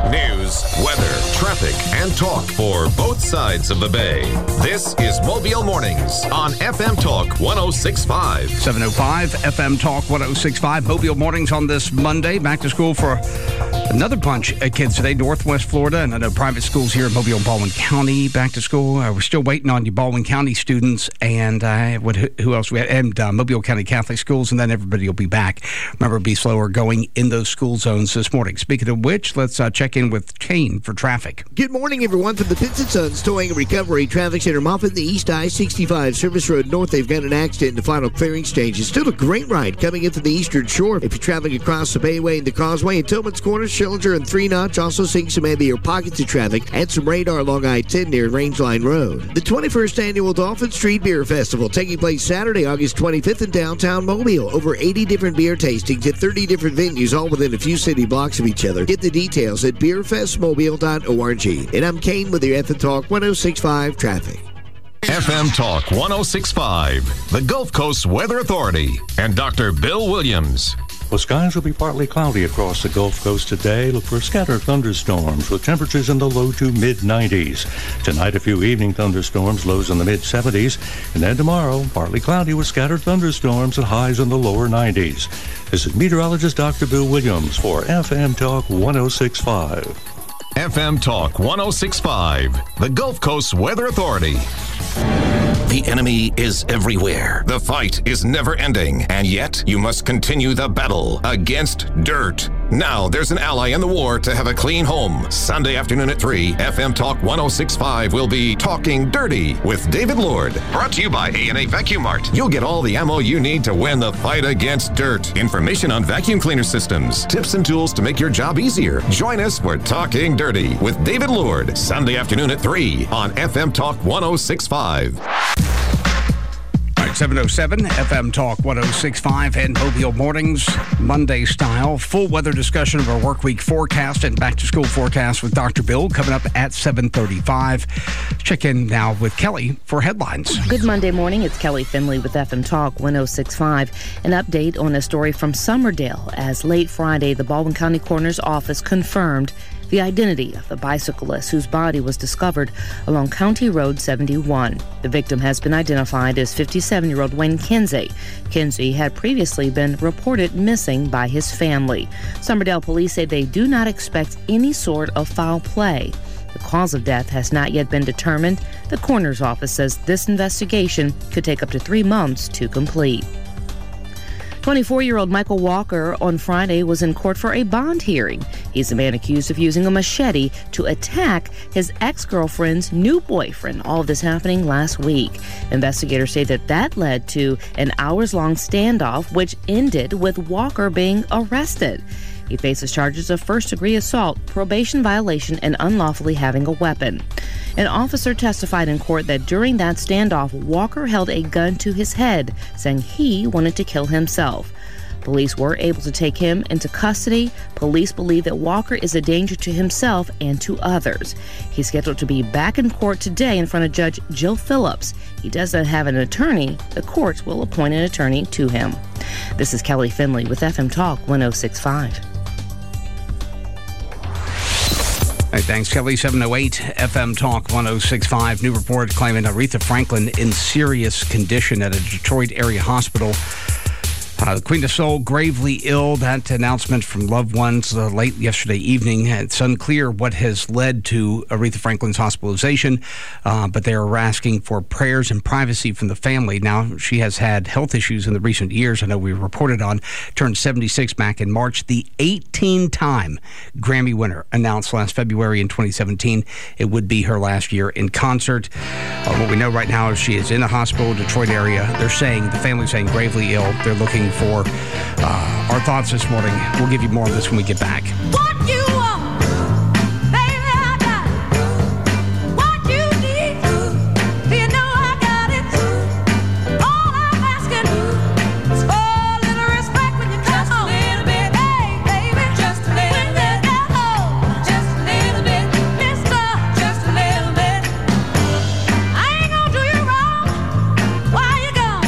News, weather, traffic, and talk for both sides of the bay. This is Mobile Mornings on FM Talk 106.5. 7:05, FM Talk 106.5. Mobile Mornings on this Monday. Back to school for another bunch of kids today. Northwest Florida, and I know private schools here in Mobile and Baldwin County back to school. We're still waiting on you Baldwin County students, and who else we had? And Mobile County Catholic schools, and then everybody will be back. Remember, be slower going in those school zones this morning. Speaking of which, let's check in with Kane for traffic. Good morning, everyone. From the Pitts & Sons Towing and Recovery Traffic Center, Moffett, the East I-65 Service Road North. They've got an accident in the final clearing stage. It's still a great ride coming in from the Eastern Shore. If you're traveling across the Bayway and the Causeway, in Tillman's Corner, Schillinger, and Three Notch, also seeing some heavier pockets of traffic and some radar along I-10 near Rangeline Road. The 21st Annual Dolphin Street Beer Festival taking place Saturday, August 25th in downtown Mobile. Over 80 different beer tastings at 30 different venues, all within a few city blocks of each other. Get the details at beerfestmobile.org. And I'm Kane with your FM Talk 106.5 traffic. FM Talk 106.5, the Gulf Coast Weather Authority, and Dr. Bill Williams. Well, skies will be partly cloudy across the Gulf Coast today. Look for scattered thunderstorms with temperatures in the low to mid-90s. Tonight, a few evening thunderstorms, lows in the mid-70s. And then tomorrow, partly cloudy with scattered thunderstorms and highs in the lower 90s. This is meteorologist Dr. Bill Williams for FM Talk 106.5. FM Talk 106.5, the Gulf Coast Weather Authority. The enemy is everywhere. The fight is never ending, and yet you must continue the battle against dirt. Now there's an ally in the war to have a clean home. Sunday afternoon at 3, FM Talk 106.5 will be Talking Dirty with David Lord. Brought to you by A&A Vacuum Mart. You'll get all the ammo you need to win the fight against dirt. Information on vacuum cleaner systems, tips and tools to make your job easier. Join us for Talking Dirty with David Lord. Sunday afternoon at 3 on FM Talk 106.5. 7:07, FM Talk 106.5 and Mobile Mornings, Monday style. Full weather discussion of our work week forecast and back to school forecast with Dr. Bill coming up at 7:35. Check in now with Kelly for headlines. Good Monday morning. It's Kelly Finley with FM Talk 106.5. An update on a story from Summerdale as late Friday, the Baldwin County Coroner's Office confirmed the identity of the bicyclist whose body was discovered along County Road 71. The victim has been identified as 57-year-old Wayne Kinsey. Kinsey had previously been reported missing by his family. Summerdale police say they do not expect any sort of foul play. The cause of death has not yet been determined. The coroner's office says this investigation could take up to 3 months to complete. 24-year-old Michael Walker on Friday was in court for a bond hearing. He's a man accused of using a machete to attack his ex-girlfriend's new boyfriend. All of this happening last week. Investigators say that led to an hours-long standoff, which ended with Walker being arrested. He faces charges of first-degree assault, probation violation, and unlawfully having a weapon. An officer testified in court that during that standoff, Walker held a gun to his head, saying he wanted to kill himself. Police were able to take him into custody. Police believe that Walker is a danger to himself and to others. He's scheduled to be back in court today in front of Judge Jill Phillips. He does not have an attorney. The courts will appoint an attorney to him. This is Kelly Finley with FM Talk 106.5. All right, thanks, Kelly. 7:08, FM Talk 106.5. New report claiming Aretha Franklin in serious condition at a Detroit area hospital. The Queen of Soul gravely ill. That announcement from loved ones late yesterday evening. It's unclear what has led to Aretha Franklin's hospitalization, but they are asking for prayers and privacy from the family. Now, she has had health issues in the recent years. I know we reported on. Turned 76 back in March. The 18-time Grammy winner announced last February in 2017 it would be her last year in concert. What we know right now is she is in the hospital, Detroit area. They're saying, the family's saying gravely ill. They're looking for our thoughts this morning. We'll give you more of this when we get back. What you want, baby, I got it. What you need, you know I got it. All I'm asking is for a little respect when you come home. Just a little bit, hey, baby, just a little bit. Just a little bit, mister, just a little bit. I ain't gonna do you wrong while you're gone.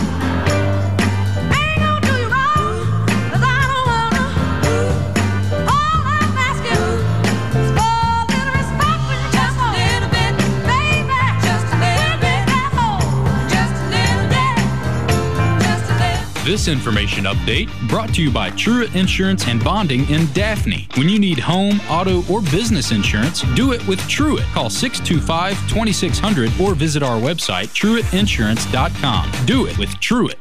I ain't gonna do you wrong, 'cause I don't wanna. All I'm This information update brought to you by Truett Insurance and Bonding in Daphne. When you need home, auto, or business insurance, do it with Truett. Call 625-2600 or visit our website, truettinsurance.com. Do it with Truett.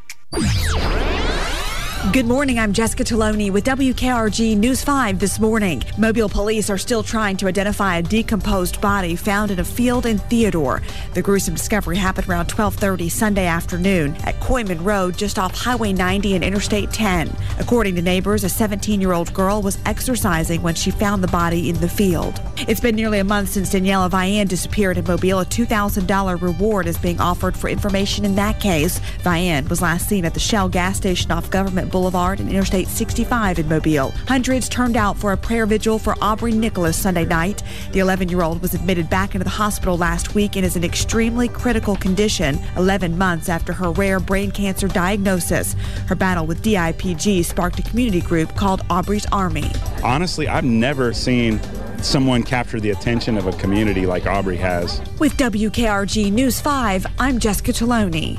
Good morning, I'm Jessica Taloni with WKRG News 5 this morning. Mobile police are still trying to identify a decomposed body found in a field in Theodore. The gruesome discovery happened around 12:30 Sunday afternoon at Coyman Road, just off Highway 90 and Interstate 10. According to neighbors, a 17-year-old girl was exercising when she found the body in the field. It's been nearly a month since Daniela Vian disappeared in Mobile. A $2,000 reward is being offered for information in that case. Vian was last seen at the Shell gas station off Government Boulevard and Interstate 65 in Mobile. Hundreds turned out for a prayer vigil for Aubrey Nicholas Sunday night. The 11-year-old was admitted back into the hospital last week and is in extremely critical condition 11 months after her rare brain cancer diagnosis. Her battle with DIPG sparked a community group called Aubrey's Army. Honestly, I've never seen someone capture the attention of a community like Aubrey has. With WKRG News 5, I'm Jessica Taloni.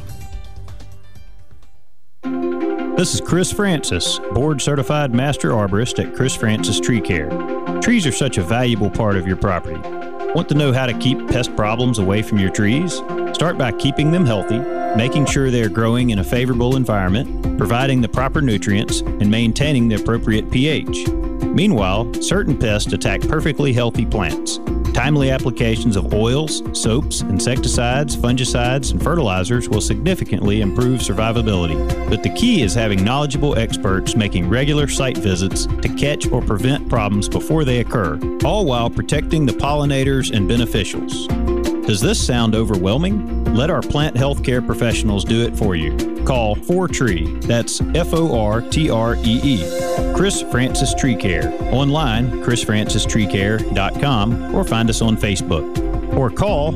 This is Chris Francis, board-certified master arborist at Chris Francis Tree Care. Trees are such a valuable part of your property. Want to know how to keep pest problems away from your trees? Start by keeping them healthy, making sure they're growing in a favorable environment, providing the proper nutrients, and maintaining the appropriate pH. Meanwhile, certain pests attack perfectly healthy plants. Timely applications of oils, soaps, insecticides, fungicides, and fertilizers will significantly improve survivability. But the key is having knowledgeable experts making regular site visits to catch or prevent problems before they occur, all while protecting the pollinators and beneficials. Does this sound overwhelming? Let our plant health care professionals do it for you. Call 4TREE, that's F-O-R-T-R-E-E. Chris Francis Tree Care. Online, chrisfrancistreecare.com, or find us on Facebook. Or call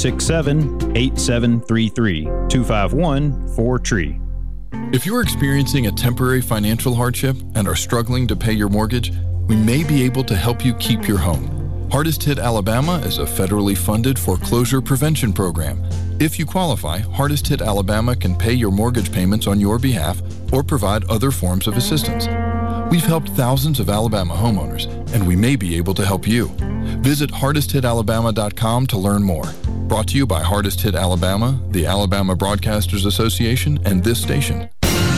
367-8733, 251-4TREE. If you're experiencing a temporary financial hardship and are struggling to pay your mortgage, we may be able to help you keep your home. Hardest Hit Alabama is a federally funded foreclosure prevention program. If you qualify, Hardest Hit Alabama can pay your mortgage payments on your behalf or provide other forms of assistance. We've helped thousands of Alabama homeowners, and we may be able to help you. Visit hardesthitalabama.com to learn more. Brought to you by Hardest Hit Alabama, the Alabama Broadcasters Association, and this station.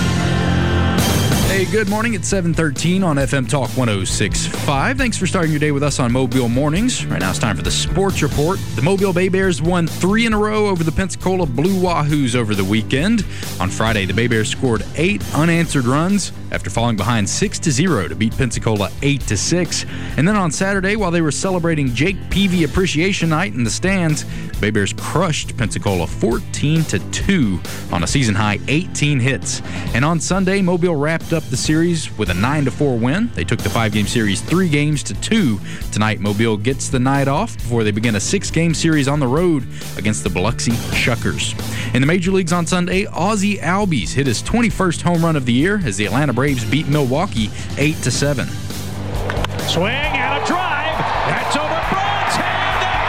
Hey, good morning. It's 7:13 on FM Talk 106.5. Thanks for starting your day with us on Mobile Mornings. Right now it's time for the Sports Report. The Mobile Bay Bears won 3 in a row over the Pensacola Blue Wahoos over the weekend. On Friday, the Bay Bears scored 8 unanswered runs after falling behind 6-0 to beat Pensacola 8-6. And then on Saturday, while they were celebrating Jake Peavy Appreciation Night in the stands, the Bay Bears crushed Pensacola 14-2 on a season-high 18 hits. And on Sunday, Mobile wrapped up the series with a 9-4 win. They took the 5-game series 3 games to 2. Tonight, Mobile gets the night off before they begin a 6-game series on the road against the Biloxi Shuckers. In the major leagues on Sunday, Ozzie Albies hit his 21st home run of the year as the Atlanta Braves beat Milwaukee 8-7. Swing and a drive. That's over Braun's head. That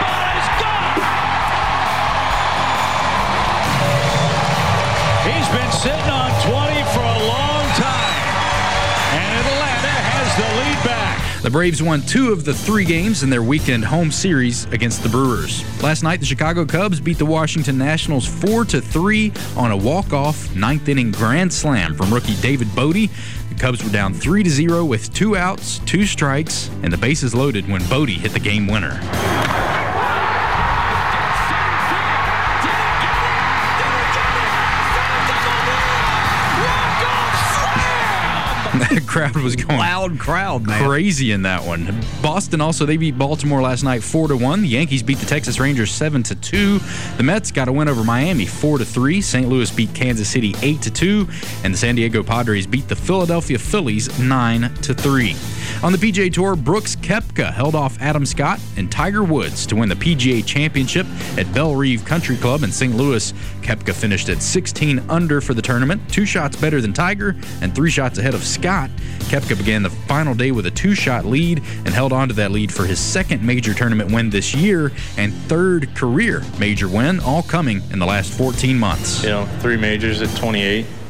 ball is gone. He's been sitting on 20 for a long time. And Atlanta has the lead back. The Braves won 2 of the 3 games in their weekend home series against the Brewers. Last night, the Chicago Cubs beat the Washington Nationals 4-3 on a walk-off 9th-inning grand slam from rookie David Bodie. The Cubs were down 3-0 with 2 outs, 2 strikes, and the bases loaded when Bodie hit the game winner. That crowd was going loud crowd, man. Crazy in that one. Boston also, they beat Baltimore last night 4-1. The Yankees beat the Texas Rangers 7-2. The Mets got a win over Miami 4-3. St. Louis beat Kansas City 8-2. And the San Diego Padres beat the Philadelphia Phillies 9-3. On the PGA Tour, Brooks Koepka held off Adam Scott and Tiger Woods to win the PGA Championship at Bellerive Country Club in St. Louis. Koepka finished at 16 under for the tournament, 2 shots better than Tiger and 3 shots ahead of Scott. Koepka began the final day with a 2-shot lead and held on to that lead for his 2nd major tournament win this year and 3rd career major win, all coming in the last 14 months. 3 majors at 28.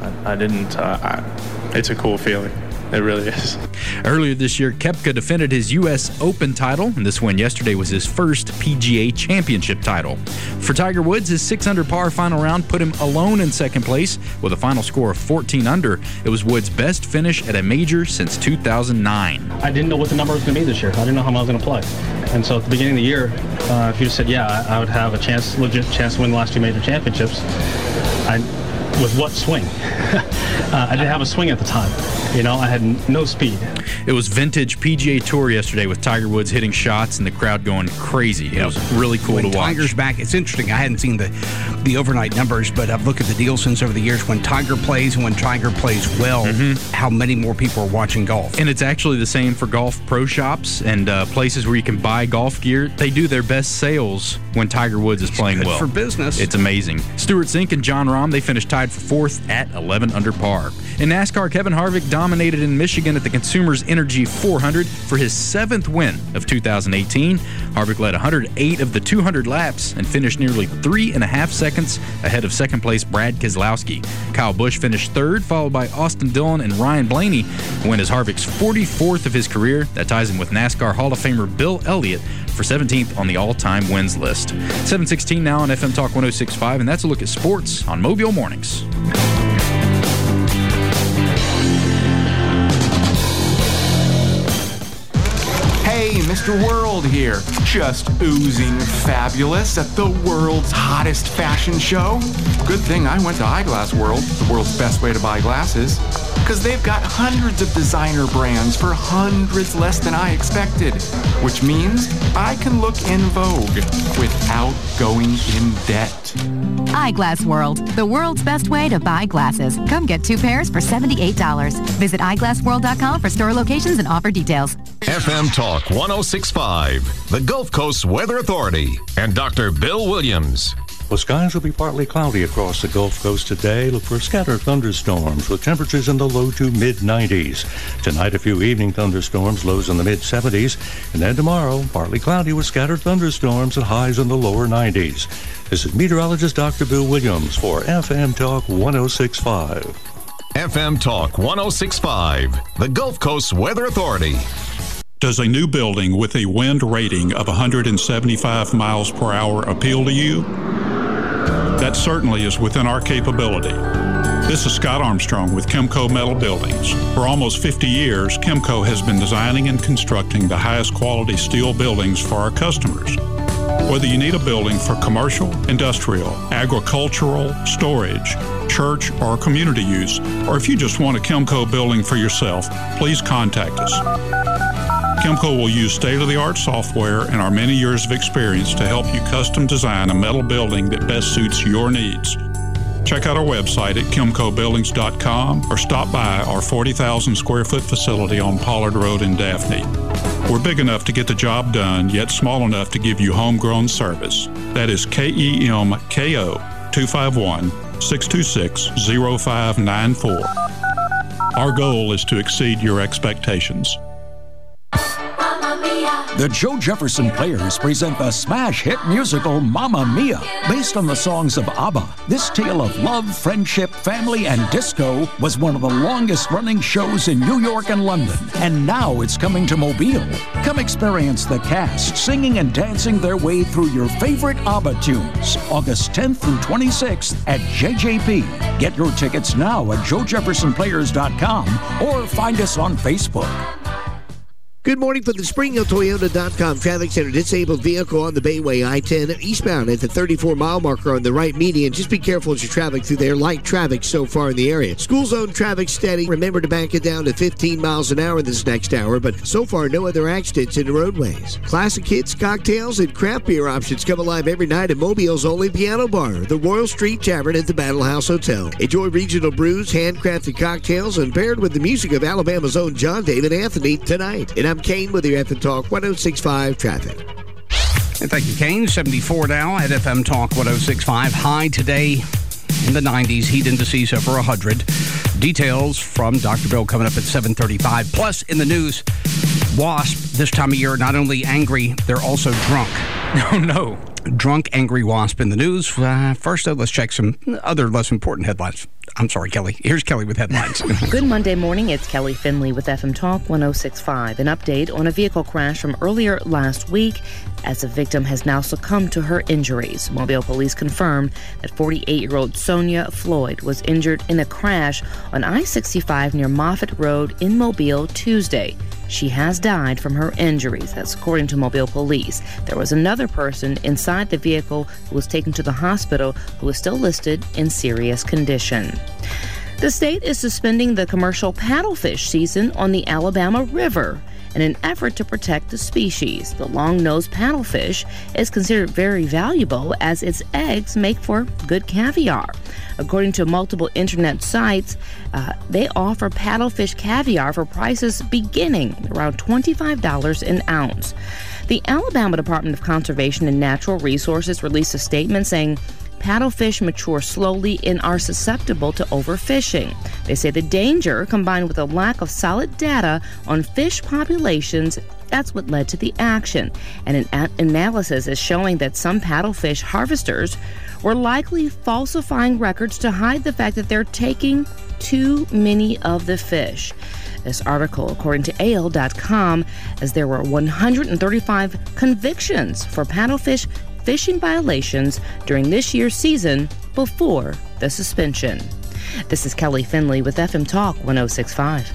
I didn't. It's a cool feeling. It really is. Earlier this year, Koepka defended his U.S. Open title, and this win yesterday was his first PGA Championship title. For Tiger Woods, his 6-under par final round put him alone in second place with a final score of 14 under. It was Woods' best finish at a major since 2009. I didn't know what the number was going to be this year. I didn't know how I was going to play. And so at the beginning of the year, if you said, yeah, I would have a legit chance to win the last 2 major championships, with what swing? I didn't have a swing at the time. I had no speed. It was vintage PGA Tour yesterday with Tiger Woods hitting shots and the crowd going crazy. It was really cool to watch. Tiger's back, it's interesting. I hadn't seen the overnight numbers, but I've looked at the Nielsen's over the years. When Tiger plays and when Tiger plays well, how many more people are watching golf. And it's actually the same for golf pro shops and places where you can buy golf gear. They do their best sales when Tiger Woods is playing well. For business. It's amazing. Stewart Cink and John Rahm, they finished tied for 4th at 11 under par. In NASCAR, Kevin Harvick dominated in Michigan at the Consumers Energy 400 for his 7th win of 2018. Harvick led 108 of the 200 laps and finished nearly 3.5 seconds ahead of second-place Brad Keselowski. Kyle Busch finished 3rd, followed by Austin Dillon and Ryan Blaney. The win is Harvick's 44th of his career. That ties him with NASCAR Hall of Famer Bill Elliott for 17th on the all-time wins list. 7:16 now on FM Talk 106.5, and that's a look at sports on Mobile Mornings. Hey, Mr. World here. Just oozing fabulous at the world's hottest fashion show. Good thing I went to Eyeglass World, the world's best way to buy glasses, because they've got hundreds of designer brands for hundreds less than I expected, which means I can look in vogue without going in debt. Eyeglass World, the world's best way to buy glasses. Come get 2 pairs for $78. Visit eyeglassworld.com for store locations and offer details. FM Talk 106.5, the Gulf Coast Weather Authority, and Dr. Bill Williams. Well, skies will be partly cloudy across the Gulf Coast today. Look for scattered thunderstorms with temperatures in the low to mid-90s. Tonight, a few evening thunderstorms, lows in the mid-70s. And then tomorrow, partly cloudy with scattered thunderstorms and highs in the lower 90s. This is meteorologist Dr. Bill Williams for FM Talk 106.5. FM Talk 106.5, the Gulf Coast Weather Authority. Does a new building with a wind rating of 175 miles per hour appeal to you? That certainly is within our capability. This is Scott Armstrong with Chemco Metal Buildings. For almost 50 years, Chemco has been designing and constructing the highest quality steel buildings for our customers. Whether you need a building for commercial, industrial, agricultural, storage, church, or community use, or if you just want a Chemco building for yourself, please contact us. Chemco will use state-of-the-art software and our many years of experience to help you custom design a metal building that best suits your needs. Check out our website at chemcobuildings.com or stop by our 40,000 square foot facility on Pollard Road in Daphne. We're big enough to get the job done, yet small enough to give you homegrown service. That is KEMKO 251-626-0594. Our goal is to exceed your expectations. The Joe Jefferson Players present the smash hit musical Mamma Mia. Based on the songs of ABBA, this tale of love, friendship, family, and disco was one of the longest running shows in New York and London. And now it's coming to Mobile. Come experience the cast singing and dancing their way through your favorite ABBA tunes. August 10th through 26th at JJP. Get your tickets now at joejeffersonplayers.com or find us on Facebook. Good morning from the SpringHillToyota.com Traffic Center. Disabled vehicle on the Bayway I-10 eastbound at the 34-mile marker on the right median. Just be careful as you traffic through there. Light traffic so far in the area. School zone traffic steady. Remember to bank it down to 15 miles an hour this next hour, but so far no other accidents in the roadways. Classic hits, cocktails, and craft beer options come alive every night at Mobile's only piano bar, the Royal Street Tavern at the Battle House Hotel. Enjoy regional brews, handcrafted cocktails, and paired with the music of Alabama's own John David Anthony tonight. And I'm Kane with your FM Talk 106.5 traffic. And thank you, Kane. 74 now at FM Talk 106.5. High today in the 90s. Heat indices over 100. Details from Dr. Bill coming up at 7:35. Plus, in the news, wasp this time of year, not only angry, they're also drunk. Oh, no. Drunk, angry wasp in the news. First, though, let's check some other less important headlines I'm sorry, Kelly. Here's Kelly with headlines. Good Monday morning. It's Kelly Finley with FM Talk 106.5. An update on a vehicle crash from earlier last week as the victim has now succumbed to her injuries. Mobile police confirmed that 48-year-old Sonia Floyd was injured in a crash on I-65 near Moffett Road in Mobile Tuesday. She has died from her injuries. That's according to Mobile police. There was another person inside the vehicle who was taken to the hospital who is still listed in serious condition. The state is suspending the commercial paddlefish season on the Alabama River in an effort to protect the species. The long-nosed paddlefish is considered very valuable as its eggs make for good caviar. According to multiple internet sites, they offer paddlefish caviar for prices beginning around $25 an ounce. The Alabama Department of Conservation and Natural Resources released a statement saying paddlefish mature slowly and are susceptible to overfishing. They say the danger, combined with a lack of solid data on fish populations, that's what led to the action. And an analysis is showing that some paddlefish harvesters were likely falsifying records to hide the fact that they're taking too many of the fish. This article, according to AL.com, as there were 135 convictions for paddlefish fishing violations during this year's season before the suspension. This is Kelly Finley with FM Talk 106.5.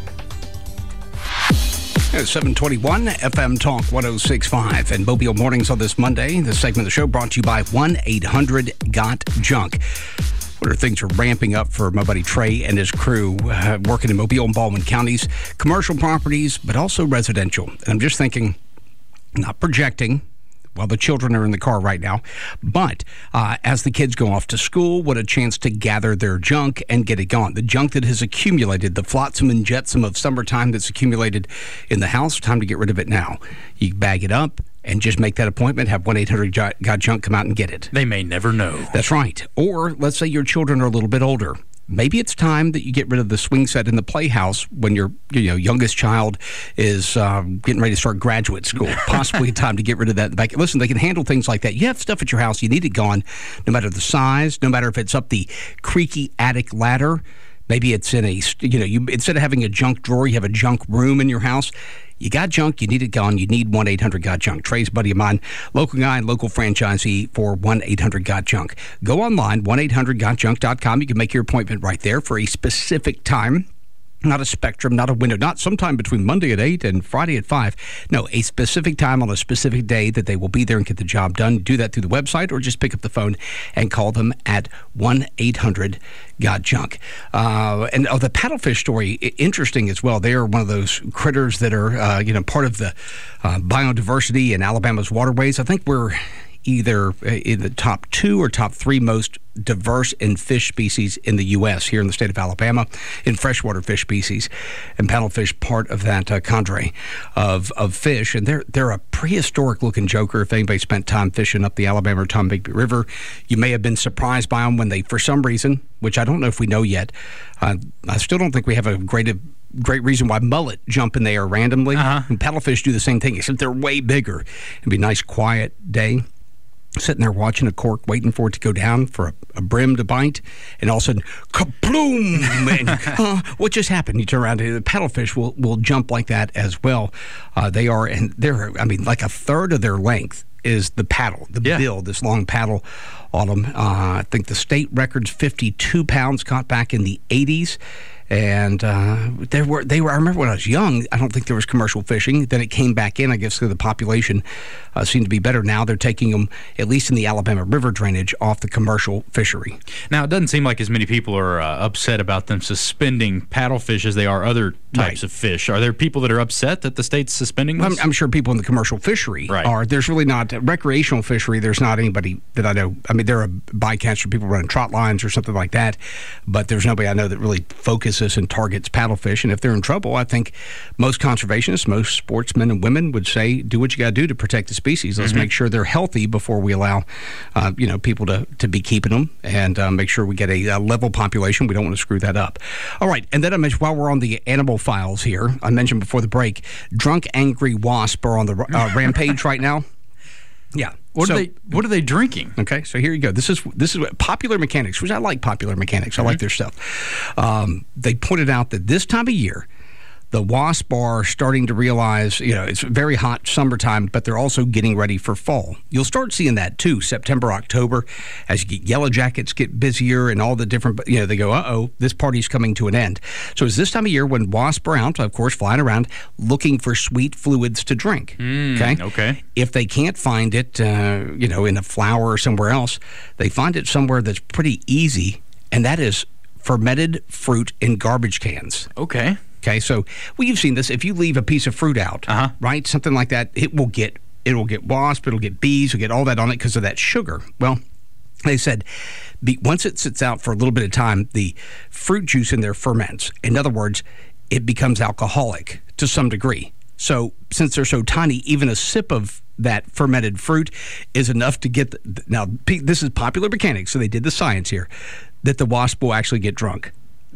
721 FM Talk 106.5 and Mobile Mornings on this Monday. This segment of the show brought to you by 1-800-GOT-JUNK. Where things are ramping up for my buddy Trey and his crew working in Mobile and Baldwin counties, commercial properties, but also residential. And I'm just thinking, not projecting, while the children are in the car right now, but as the kids go off to school, what a chance to gather their junk and get it gone. The junk that has accumulated, the flotsam and jetsam of summertime that's accumulated in the house, time to get rid of it now. You bag it up and just make that appointment, have 1-800-GOT-JUNK come out and get it. They may never know. That's right. Or let's say your children are a little bit older. Maybe it's time that you get rid of the swing set in the playhouse when your youngest child is getting ready to start graduate school. Possibly time to get rid of that in the back. Listen, they can handle things like that. You have stuff at your house, you need it gone, no matter the size, no matter if it's up the creaky attic ladder. Maybe it's in a, instead of having a junk drawer, you have a junk room in your house. You got junk, you need it gone, you need 1-800-GOT-JUNK. Trey's a buddy of mine, local guy and local franchisee for 1-800-GOT-JUNK. Go online, 1-800-GOT-JUNK.com. You can make your appointment right there for a specific time. Not a spectrum, not a window, not sometime between Monday at 8 and Friday at 5. No, a specific time on a specific day that they will be there and get the job done. Do that through the website or just pick up the phone and call them at 1-800-GOT-JUNK. And the paddlefish story, interesting as well. They are one of those critters that are, part of the biodiversity in Alabama's waterways. I think we're either in the top 2 or top 3 most diverse in fish species in the U.S. here in the state of Alabama, in freshwater fish species, and paddlefish part of that cadre of fish. And they're a prehistoric-looking joker. If anybody spent time fishing up the Alabama or Tombigbee River, you may have been surprised by them when they, for some reason, which I don't know if we know yet, I still don't think we have a great reason why mullet jump in the air randomly. And paddlefish do the same thing, except they're way bigger. It'd be a nice, quiet day, sitting there watching a cork, waiting for it to go down for a brim to bite, and all of a sudden, kaploom! And, what just happened? You turn around, and the paddlefish will jump like that as well. They're like a third of their length is the paddle, bill, this long paddle on them. I think the state record's 52 pounds caught back in the 80s. And they were. I remember when I was young, I don't think there was commercial fishing. Then it came back in, I guess, because the population seemed to be better. Now they're taking them, at least in the Alabama River drainage, off the commercial fishery. Now, it doesn't seem like as many people are upset about them suspending paddlefish as they are other types of fish. Are there people that are upset that the state's suspending this? I'm sure people in the commercial fishery are. There's really not. Recreational fishery, there's not anybody that I know. I mean, there are bycatch people running trot lines or something like that, but there's nobody I know that really focuses and targets paddlefish. And if they're in trouble, I think most conservationists, most sportsmen and women would say, do what you got to do to protect the species. Let's make sure they're healthy before we allow people to be keeping them, and make sure we get a level population. We don't want to screw that up. All right. And then I mentioned, while we're on the animal files here, I mentioned before the break, drunk angry wasp are on the rampage right now. Yeah, What are they drinking? Okay, so here you go. This is what Popular Mechanics, which I like Popular Mechanics. I like their stuff. They pointed out that this time of year, the WASP are starting to realize, it's very hot summertime, but they're also getting ready for fall. You'll start seeing that too, September, October, as you get Yellow Jackets get busier and all the different, they go, this party's coming to an end. So it's this time of year when WASP are out, of course, flying around, looking for sweet fluids to drink. Okay. If they can't find it, in a flower or somewhere else, they find it somewhere that's pretty easy, and that is fermented fruit in garbage cans. Okay. Okay, so you've seen this. If you leave a piece of fruit out, right, something like that, it will get wasp, it'll get bees, it'll get all that on it because of that sugar. Well, they said once it sits out for a little bit of time, the fruit juice in there ferments. In other words, it becomes alcoholic to some degree. So since they're so tiny, even a sip of that fermented fruit is enough to get now, this is Popular Mechanics, so they did the science here, that the wasp will actually get drunk.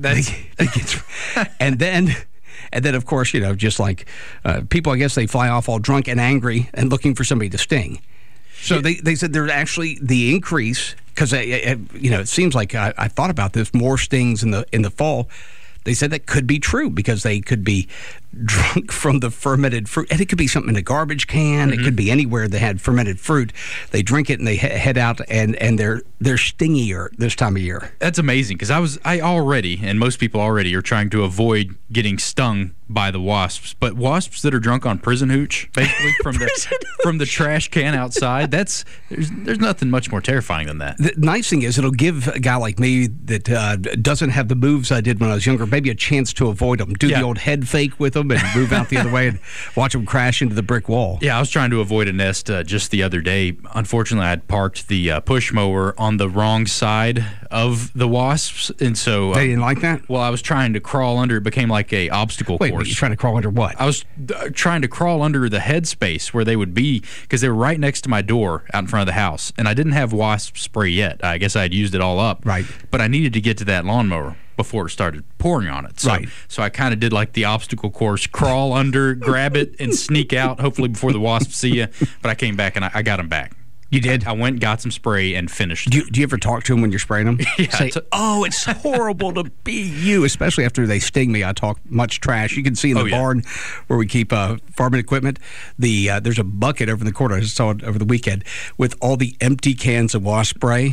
And then, of course, just like people, I guess they fly off all drunk and angry and looking for somebody to sting. So they said there's actually the increase, because it seems like I thought about this, more stings in the fall. They said that could be true because they could be drunk from the fermented fruit. And it could be something in a garbage can. It could be anywhere they had fermented fruit. They drink it and they head out, and they're stingier this time of year. That's amazing, because I already, and most people already, are trying to avoid getting stung by the wasps. But wasps that are drunk on prison hooch, basically from the trash can outside, there's nothing much more terrifying than that. The nice thing is it'll give a guy like me that doesn't have the moves I did when I was younger maybe a chance to avoid them. Do the old head fake with them and move out the other way and watch them crash into the brick wall. Yeah, I was trying to avoid a nest just the other day. Unfortunately, I had parked the push mower on the wrong side of the wasps, and so they didn't like that. Well, I was trying to crawl under. It became like a obstacle course. Wait, you're trying to crawl under what? I was trying to crawl under the headspace where they would be, because they were right next to my door out in front of the house, and I didn't have wasp spray yet. I guess I had used it all up. Right. But I needed to get to that lawnmower before it started pouring on it. So I kind of did like the obstacle course, crawl under, grab it, and sneak out, hopefully before the wasps see you. But I came back and I got them back. You did? I went, got some spray, and finished. Do you ever talk to them when you're spraying them? Yeah. Say, it's horrible to be you, especially after they sting me. I talk much trash. You can see in the barn where we keep farming equipment, there's a bucket over in the corner, I saw it over the weekend, with all the empty cans of wasp spray.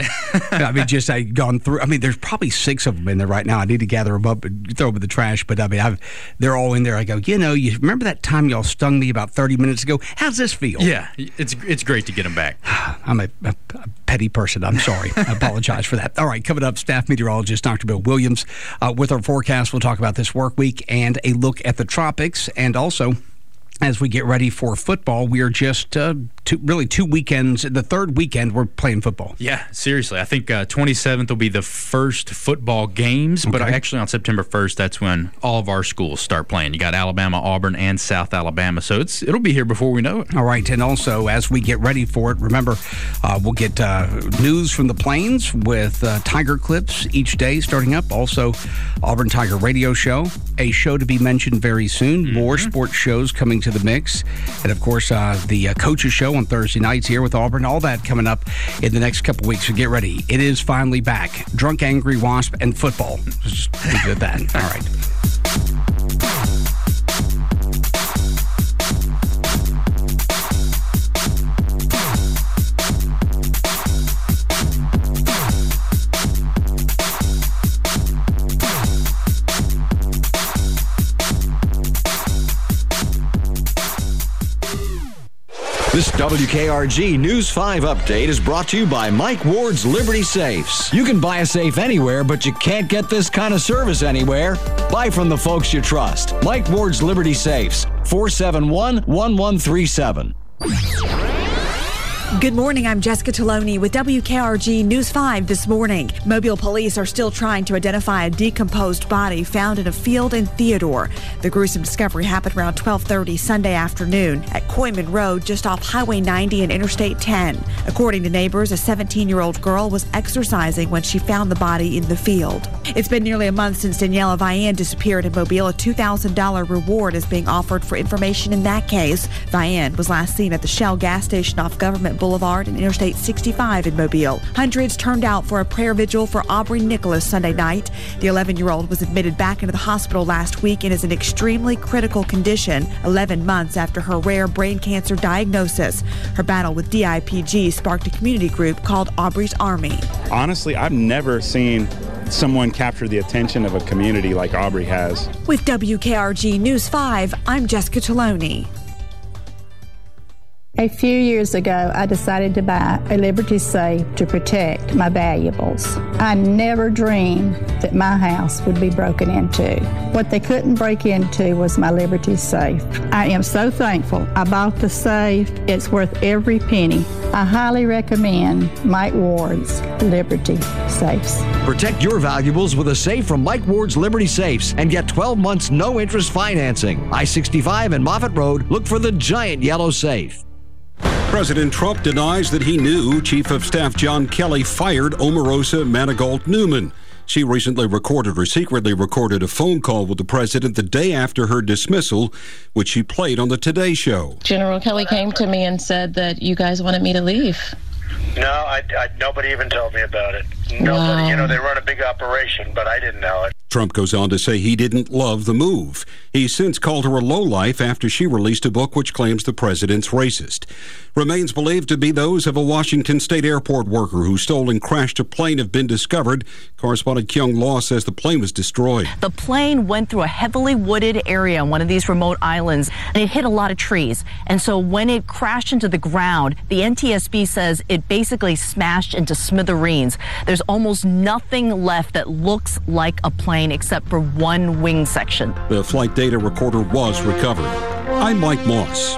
I'd gone through. There's probably 6 of them in there right now. I need to gather them up and throw them in the trash, but they're all in there. I go, you remember that time y'all stung me about 30 minutes ago? How's this feel? Yeah, it's great to get them back. I'm a petty person. I'm sorry. I apologize for that. All right, coming up, staff meteorologist Dr. Bill Williams with our forecast. We'll talk about this work week and a look at the tropics. And also, as we get ready for football, we are just 2 weekends. The third weekend, we're playing football. Yeah, seriously. I think 27th will be the first football games, but actually on September 1st, that's when all of our schools start playing. You got Alabama, Auburn, and South Alabama, so it'll be here before we know it. All right, and also, as we get ready for it, remember, we'll get news from the Plains with Tiger clips each day starting up. Also, Auburn Tiger Radio Show, a show to be mentioned very soon. More sports shows coming to the mix. And, of course, the Coaches Show on Thursday nights here with Auburn. All that coming up in the next couple weeks. So get ready. It is finally back. Drunk, Angry, Wasp, and football. Just leave it at that. All right. This WKRG News 5 update is brought to you by Mike Ward's Liberty Safes. You can buy a safe anywhere, but you can't get this kind of service anywhere. Buy from the folks you trust. Mike Ward's Liberty Safes, 471-1137. Good morning, I'm Jessica Taloni with WKRG News 5 this morning. Mobile police are still trying to identify a decomposed body found in a field in Theodore. The gruesome discovery happened around 12:30 Sunday afternoon at Coyman Road, just off Highway 90 and Interstate 10. According to neighbors, a 17-year-old girl was exercising when she found the body in the field. It's been nearly a month since Daniela Vian disappeared in Mobile. A $2,000 reward is being offered for information in that case. Vian was last seen at the Shell gas station off Government Boulevard and Interstate 65 in Mobile. Hundreds turned out for a prayer vigil for Aubrey Nicholas Sunday night. The 11-year-old was admitted back into the hospital last week and is in extremely critical condition 11 months after her rare brain cancer diagnosis. Her battle with DIPG sparked a community group called Aubrey's Army. Honestly, I've never seen someone capture the attention of a community like Aubrey has. With WKRG News 5, I'm Jessica Taloni. A few years ago, I decided to buy a Liberty Safe to protect my valuables. I never dreamed that my house would be broken into. What they couldn't break into was my Liberty Safe. I am so thankful I bought the safe. It's worth every penny. I highly recommend Mike Ward's Liberty Safes. Protect your valuables with a safe from Mike Ward's Liberty Safes and get 12 months no-interest financing. I-65 and Moffett Road, look for the giant yellow safe. President Trump denies that he knew Chief of Staff John Kelly fired Omarosa Manigault Newman. She secretly recorded a phone call with the president the day after her dismissal, which she played on the Today Show. General Kelly came to me and said that you guys wanted me to leave. No, nobody even told me about it. Nobody. You know, they run a big operation, but I didn't know it. Trump goes on to say he didn't love the move. He's since called her a lowlife after she released a book which claims the president's racist. Remains believed to be those of a Washington State airport worker who stole and crashed a plane have been discovered. Correspondent Kyung Law says the plane was destroyed. The plane went through a heavily wooded area on one of these remote islands, and it hit a lot of trees. And so when it crashed into the ground, the NTSB says it basically smashed into smithereens. There's almost nothing left that looks like a plane except for one wing section. The flight data recorder was recovered. I'm Mike Moss.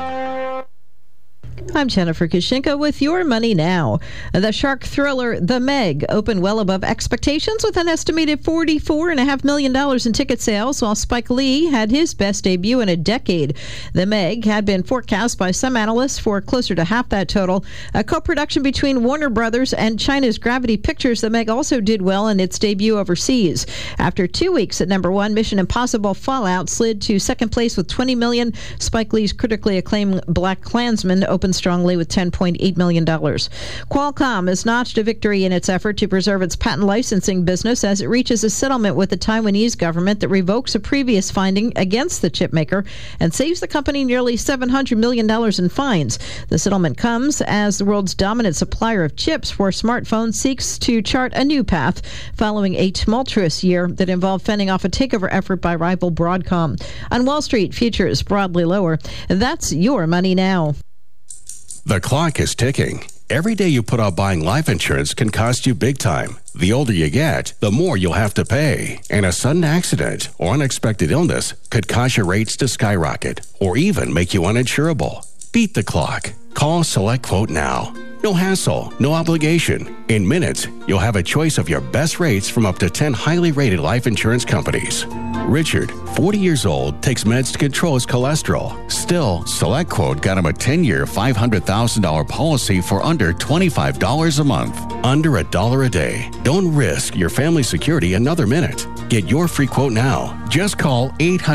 I'm Jennifer Kushinka with Your Money Now. The shark thriller The Meg opened well above expectations with an estimated $44.5 million in ticket sales, while Spike Lee had his best debut in a decade. The Meg had been forecast by some analysts for closer to half that total. A co-production between Warner Brothers and China's Gravity Pictures, The Meg also did well in its debut overseas. After 2 weeks at number one, Mission Impossible Fallout slid to second place with $20 million. Spike Lee's critically acclaimed Black Klansman opened strongly with $10.8 million. Qualcomm has notched a victory in its effort to preserve its patent licensing business as it reaches a settlement with the Taiwanese government that revokes a previous finding against the chipmaker and saves the company nearly $700 million in fines. The settlement comes as the world's dominant supplier of chips for smartphones seeks to chart a new path following a tumultuous year that involved fending off a takeover effort by rival Broadcom. On Wall Street, futures broadly lower. That's Your Money Now. The clock is ticking. Every day you put off buying life insurance can cost you big time. The older you get, the more you'll have to pay. And a sudden accident or unexpected illness could cause your rates to skyrocket or even make you uninsurable. Beat the clock. Call SelectQuote now. No hassle, no obligation. In minutes, you'll have a choice of your best rates from up to 10 highly rated life insurance companies. Richard, 40 years old, takes meds to control his cholesterol. Still, SelectQuote got him a 10-year, $500,000 policy for under $25 a month. Under $1 a day. Don't risk your family's security another minute. Get your free quote now. Just call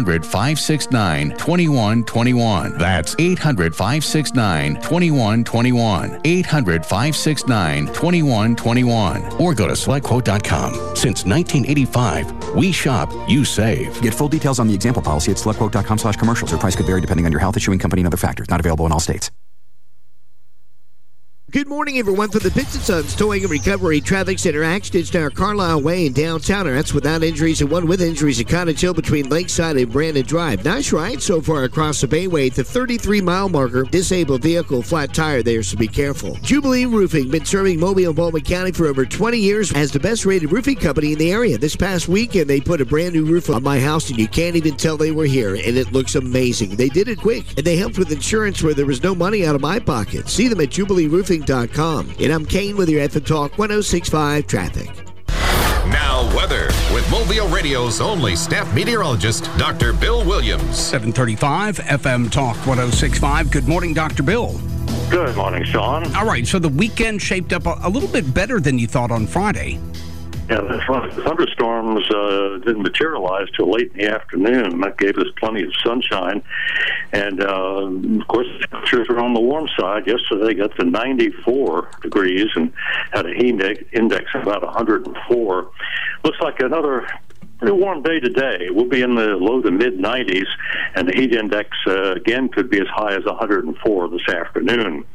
800-569-2121. That's 800-569-2121. 800-569-2121. Or go to SelectQuote.com. Since 1985, we shop, you save. Get full details on the example policy at SelectQuote.com/commercials. Your price could vary depending on your health, issuing company, and other factors. Not available in all states. Good morning, everyone. For the Pitts & Sons Towing and Recovery Traffic Center, accidents near Carlisle Way in downtown. That's without injuries, and one with injuries at Cottage Hill between Lakeside and Brandon Drive. Nice ride so far across the Bayway at the 33-mile marker. Disabled vehicle, flat tire there, so be careful. Jubilee Roofing, been serving Mobile and Baldwin County for over 20 years as the best-rated roofing company in the area. This past weekend, they put a brand-new roof on my house, and you can't even tell they were here, and it looks amazing. They did it quick, and they helped with insurance where there was no money out of my pocket. See them at JubileeRoofing.com. And I'm Kane with your FM Talk 106.5 traffic. Now weather with Mobile Radio's only staff meteorologist, Dr. Bill Williams. 735 FM Talk 106.5. Good morning, Dr. Bill. Good morning, Sean. All right, so the weekend shaped up a little bit better than you thought on Friday. Yeah, the thunderstorms didn't materialize till late in the afternoon. That gave us plenty of sunshine. And, of course, the temperatures were on the warm side. Yesterday got to 94 degrees and had a heat index of about 104. Looks like another pretty warm day today. We'll be in the low to mid-90s, and the heat index, again, could be as high as 104 this afternoon.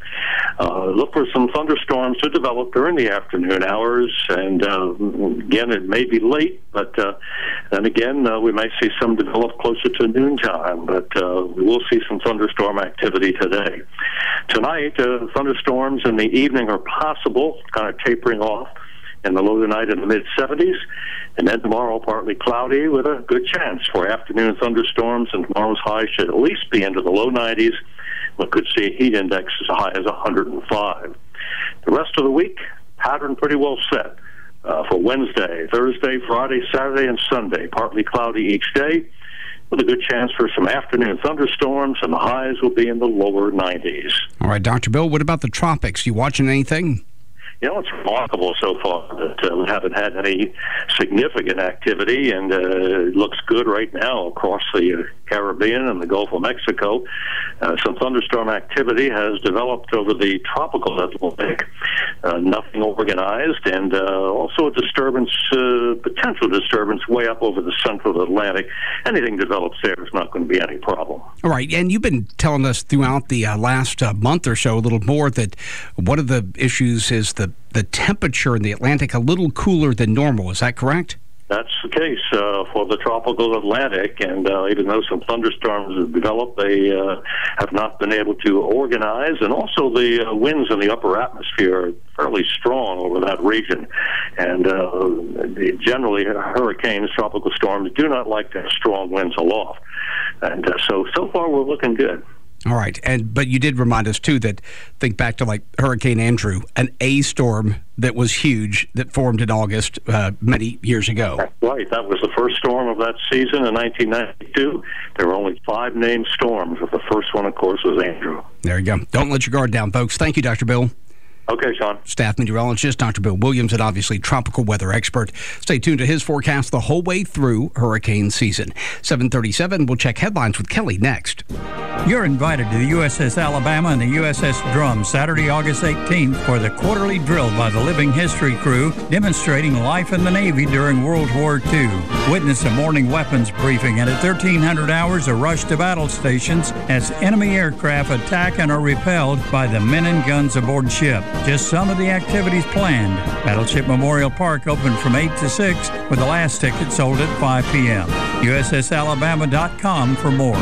Look for some thunderstorms to develop during the afternoon hours, and again, it may be late, but then again, we may see some develop closer to noontime, but we will see some thunderstorm activity today. Tonight, thunderstorms in the evening are possible, kind of tapering off in the low tonight in the mid-70s, and then tomorrow partly cloudy with a good chance for afternoon thunderstorms, and tomorrow's high should at least be into the low 90s. We could see a heat index as high as 105. The rest of the week, pattern pretty well set for Wednesday, Thursday, Friday, Saturday, and Sunday. Partly cloudy each day with a good chance for some afternoon thunderstorms, and the highs will be in the lower 90s. All right, Dr. Bill, what about the tropics? You watching anything? You know, it's remarkable so far that we haven't had any significant activity, and it looks good right now across the Caribbean and the Gulf of Mexico. Some thunderstorm activity has developed over the tropical Atlantic. Nothing organized, and also a disturbance, potential disturbance way up over the central Atlantic. Anything develops there is not going to be any problem. All right, and you've been telling us throughout the last month or so a little more that one of the issues is the temperature in the Atlantic a little cooler than normal. Is that correct? That's the case for the tropical Atlantic, and even though some thunderstorms have developed, they have not been able to organize, and also the winds in the upper atmosphere are fairly strong over that region, and generally hurricanes, tropical storms do not like to have strong winds aloft, and so far we're looking good. All right, but you did remind us, too, that think back to like Hurricane Andrew, an A storm that was huge that formed in August many years ago. That's right. That was the first storm of that season in 1992. There were only 5 named storms, but the first one, of course, was Andrew. There you go. Don't let your guard down, folks. Thank you, Dr. Bill. Okay, Sean. Staff meteorologist Dr. Bill Williams, and obviously tropical weather expert. Stay tuned to his forecast the whole way through hurricane season. 7:37, we'll check headlines with Kelly next. You're invited to the USS Alabama and the USS Drum Saturday, August 18th for the quarterly drill by the Living History crew demonstrating life in the Navy during World War II. Witness a morning weapons briefing, and at 1300 hours a rush to battle stations as enemy aircraft attack and are repelled by the men and guns aboard ship. Just some of the activities planned. Battleship Memorial Park open from 8 to 6 with the last ticket sold at 5 p.m. USSAlabama.com for more.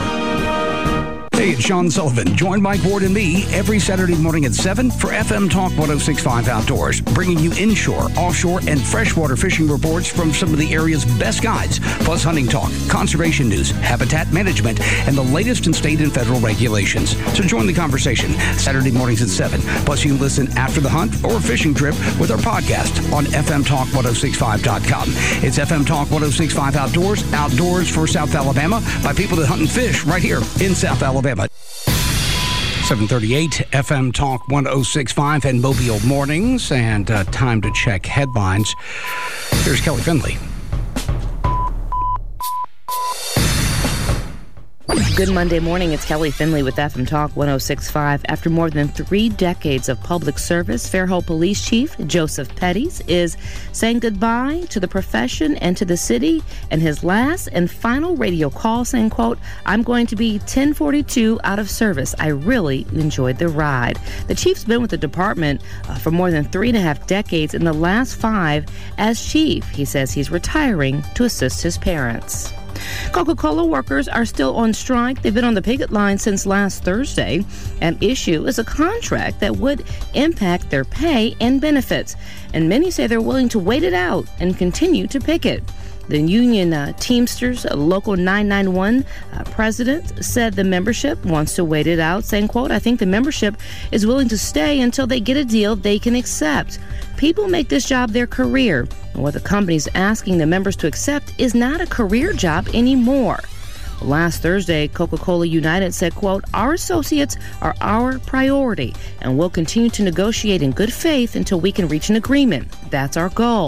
Hey, it's Sean Sullivan. Join Mike Ward and me every Saturday morning at 7 for FM Talk 106.5 Outdoors, bringing you inshore, offshore, and freshwater fishing reports from some of the area's best guides, plus hunting talk, conservation news, habitat management, and the latest in state and federal regulations. So join the conversation Saturday mornings at 7. Plus, you can listen after the hunt or fishing trip with our podcast on FMTalk1065.com. It's FM Talk 106.5 Outdoors, outdoors for South Alabama by people that hunt and fish right here in South Alabama. 7:38 FM Talk 106.5 and Mobile Mornings, and time to check headlines. Here's Kelly Finley. Good Monday morning. It's Kelly Finley with FM Talk 106.5. After more than 3 decades of public service, Fairhope Police Chief Joseph Pettis is saying goodbye to the profession and to the city. And his last and final radio call saying, quote, "I'm going to be 1042 out of service. I really enjoyed the ride." The chief's been with the department for more than 3.5 decades, and the last 5 as chief. He says he's retiring to assist his parents. Coca-Cola workers are still on strike. They've been on the picket line since last Thursday. An issue is a contract that would impact their pay and benefits. And many say they're willing to wait it out and continue to picket. The union Teamsters Local 991 president said the membership wants to wait it out, saying, quote, "I think the membership is willing to stay until they get a deal they can accept. People make this job their career. And what the company's asking the members to accept is not a career job anymore." Last Thursday, Coca-Cola United said, quote, "Our associates are our priority, and we'll continue to negotiate in good faith until we can reach an agreement. That's our goal.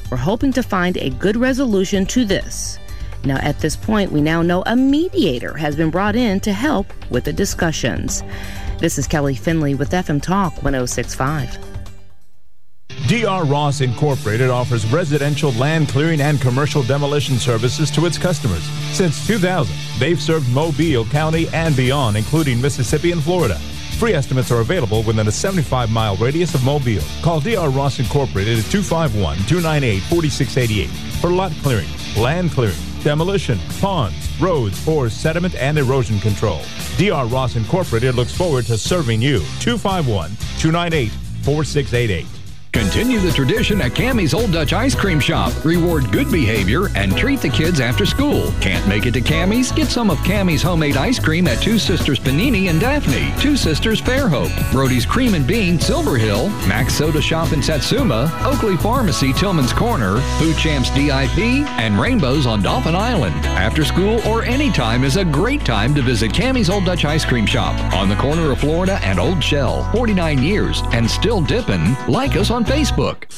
We're hoping to find a good resolution to this. Now, at this point, we now know a mediator has been brought in to help with the discussions. This is Kelly Finley with FM Talk 106.5. D.R. Ross Incorporated offers residential land clearing and commercial demolition services to its customers. Since 2000, they've served Mobile County and beyond, including Mississippi and Florida. Free estimates are available within a 75-mile radius of Mobile. Call D.R. Ross Incorporated at 251-298-4688 for lot clearing, land clearing, demolition, ponds, roads, or sediment and erosion control. D.R. Ross Incorporated looks forward to serving you. 251-298-4688. Continue the tradition at Cammie's Old Dutch Ice Cream Shop. Reward good behavior and treat the kids after school. Can't make it to Cammie's? Get some of Cammie's homemade ice cream at Two Sisters Panini and Daphne, Two Sisters Fairhope, Brody's Cream and Bean, Silver Hill, Max Soda Shop in Satsuma, Oakley Pharmacy, Tillman's Corner, Food Champs DIP, and Rainbows on Dolphin Island. After school or any time is a great time to visit Cammie's Old Dutch Ice Cream Shop on the corner of Florida and Old Shell. 49 years and still dipping. Like us on Facebook.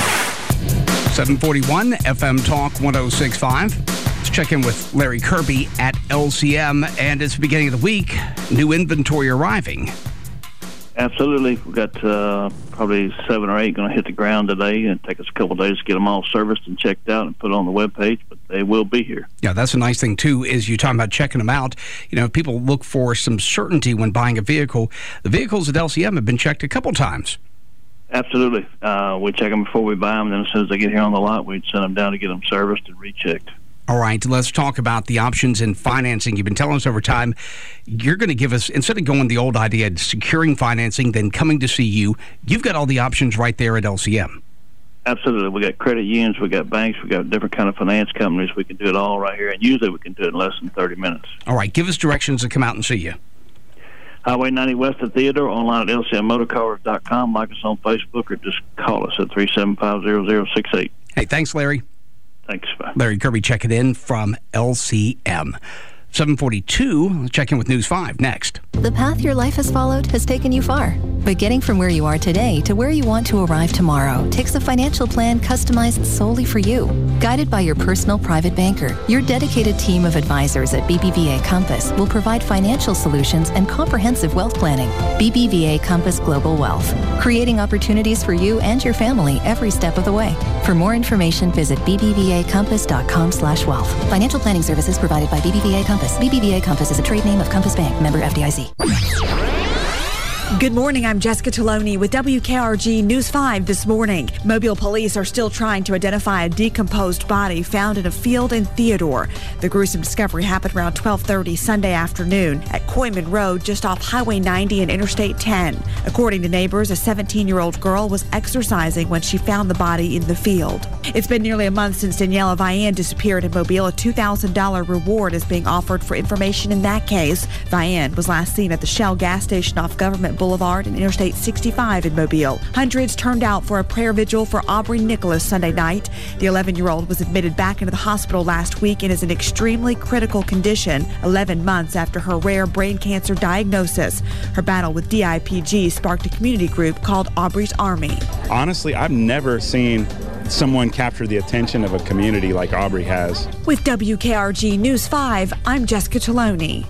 741 FM Talk 106.5. Let's check in with Larry Kirby at LCM. And it's the beginning of the week. New inventory arriving. Absolutely. We've got probably 7 or 8 going to hit the ground today, and take us a couple of days to get them all serviced and checked out and put on the webpage, but they will be here. Yeah, that's a nice thing, too, is you're talking about checking them out. You know, people look for some certainty when buying a vehicle. The vehicles at LCM have been checked a couple times. Absolutely. We check them before we buy them, then as soon as they get here on the lot, we'd send them down to get them serviced and rechecked. All right, let's talk about the options in financing. You've been telling us over time, you're going to give us, instead of going the old idea of securing financing, then coming to see you, you've got all the options right there at LCM. Absolutely. We got credit unions, we got banks, we got different kind of finance companies. We can do it all right here, and usually we can do it in less than 30 minutes. All right, give us directions to come out and see you. Highway 90 west of Theodore, online at lcmmotorcars.com. Like us on Facebook or just call us at 375-0068. Hey, thanks, Larry. Thanks. Bye. Larry Kirby checking in from LCM. 742, let's check in with News 5 next. The path your life has followed has taken you far, but getting from where you are today to where you want to arrive tomorrow takes a financial plan customized solely for you. Guided by your personal private banker, your dedicated team of advisors at BBVA Compass will provide financial solutions and comprehensive wealth planning. BBVA Compass Global Wealth, creating opportunities for you and your family every step of the way. For more information, visit bbvacompass.com/wealth. Financial planning services provided by BBVA Compass. BBVA Compass is a trade name of Compass Bank, member FDIC. Good morning, I'm Jessica Taloni with WKRG News 5 this morning. Mobile police are still trying to identify a decomposed body found in a field in Theodore. The gruesome discovery happened around 12:30 Sunday afternoon at Coyman Road, just off Highway 90 and Interstate 10. According to neighbors, a 17-year-old girl was exercising when she found the body in the field. It's been nearly a month since Daniela Vian disappeared in Mobile. A $2,000 reward is being offered for information in that case. Vian was last seen at the Shell gas station off Government Boulevard and Interstate 65 in Mobile. Hundreds turned out for a prayer vigil for Aubrey Nicholas Sunday night. The 11-year-old was admitted back into the hospital last week and is in extremely critical condition 11 months after her rare brain cancer diagnosis. Her battle with DIPG sparked a community group called Aubrey's Army. Honestly, I've never seen someone capture the attention of a community like Aubrey has. With WKRG News 5, I'm Jessica Taloni.